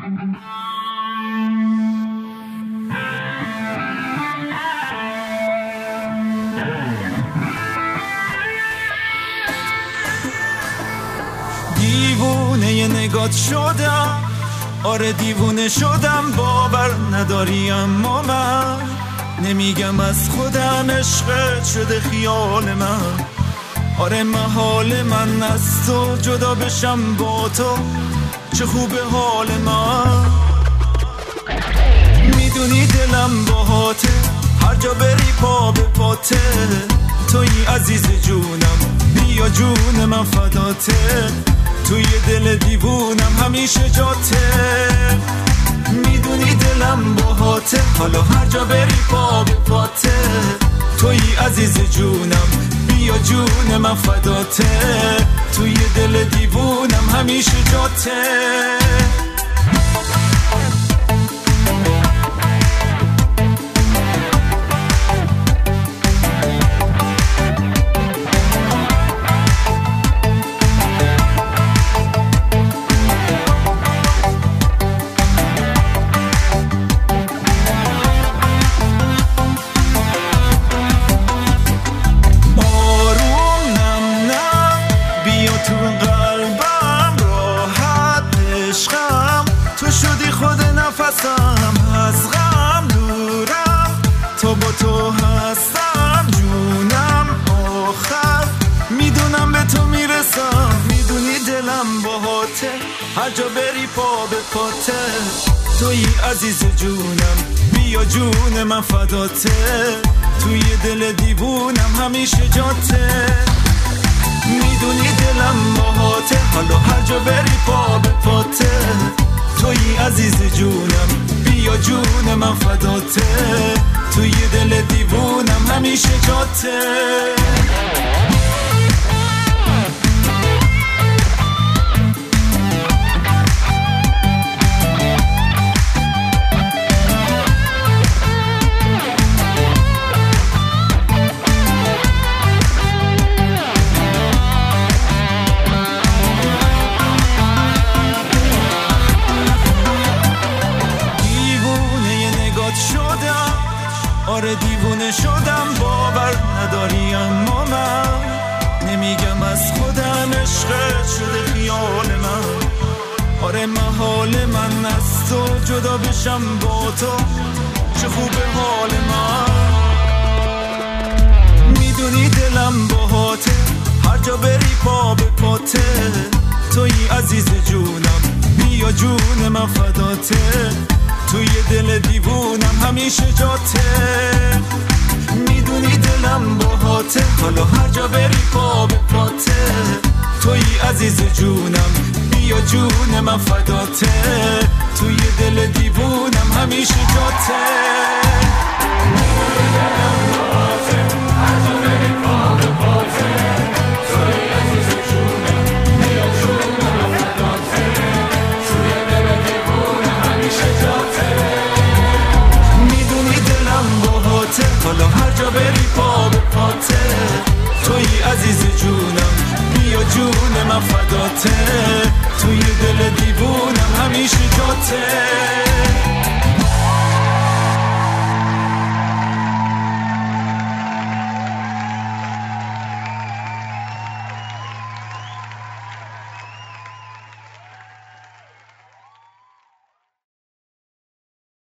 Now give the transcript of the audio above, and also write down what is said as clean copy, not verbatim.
دیوونه ی نگات شدم، آره دیوونه شدم، باور نداری اما من نمیگم از خودم، عشقت شده خیال من. آره محال من از تو جدا بشم، با تو چه خوبه حال من. میدونی دلم باهاته، هر جا بری پا به پاته، توی عزیز جونم، بیا جون من فداته، توی دل دیوونم همیشه جاته. میدونی دلم باهاته، حالا هر جا بری پا به پاته، توی عزیز جونم، بیا جون من فداته، توی دل دیوونم همیشه جاته. از غم دورم، تو با تو هستم جونم، آخر میدونم به تو میرسم. میدونی دلم باهاته، هر جا بری پا به پاته، توی عزیز جونم، بیا جون من فداته، توی دل دیوونم همیشه جاته. میدونی دلم باهاته، حالا هر جا بری پا به پاته، توی عزیز جونم، بیا جون من فداته، توی دل دیوونم همیشه جاته. آره دیوونه شدم، باور نداری اما من نمیگم از خودم، عشقت شده خیال من. آره محال من از تو جدا بشم، با تو چه خوبه حال من. میدونی دلم باهاته، هر جا بری پا به پاته، توی عزیز جونم، بیا جون من فداته، توی دل دیوونم همیشه جاته. میدونی دلم باهاته، حالا هر جا بری پا به پاته، توی عزیز جونم، بیا جون من فداته، توی دل دیوونم همیشه جاته. حالا هر جا بری پا به پاته، توی عزیز جونم، بیا جون من فداته، توی دل دیوونم همیشه جاته.